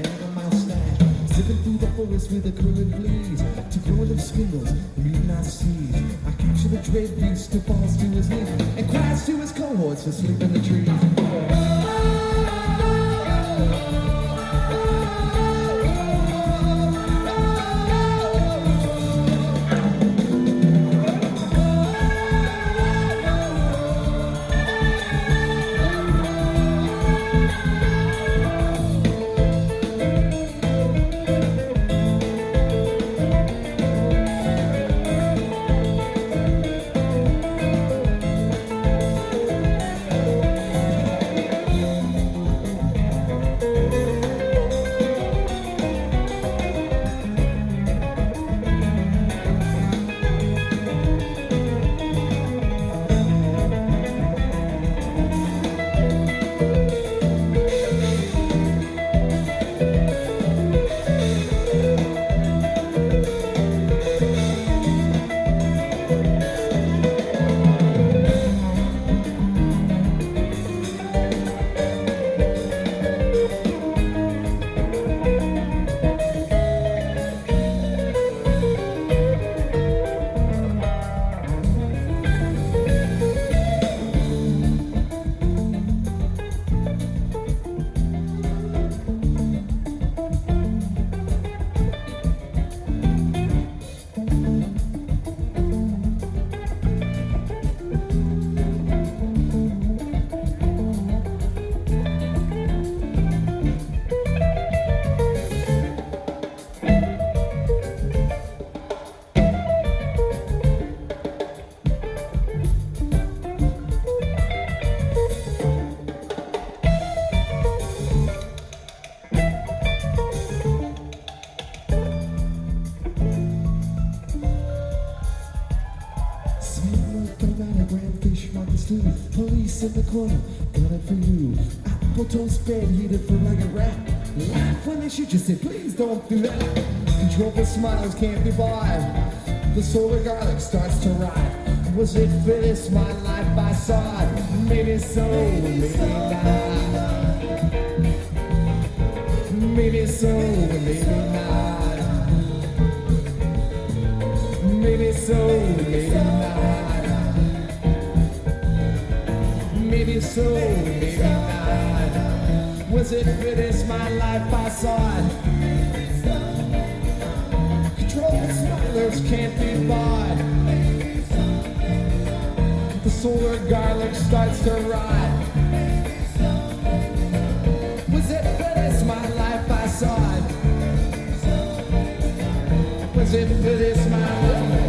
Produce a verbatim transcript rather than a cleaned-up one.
and a mustache, zipping through the forest with a curling fleas, to growing of spindles, meeting our seeds. I capture the dread beast who falls to his knees and cries to his cohorts to sleep in the trees. Police in the corner, got it for you. Apple toast bed heated for like a rat. Laugh when they shoot you, say please don't do that. Control for smiles can't be bought. The solar garlic starts to rot. Was it for this my life I saw it? Maybe so, maybe not. Maybe so, maybe not. Maybe so, maybe not. Maybe so, maybe not. Was it for this my life I saw it? Control smilers can't be bought. The solar garlic starts to rot. Was it for this my life I saw it? Was it for this my life?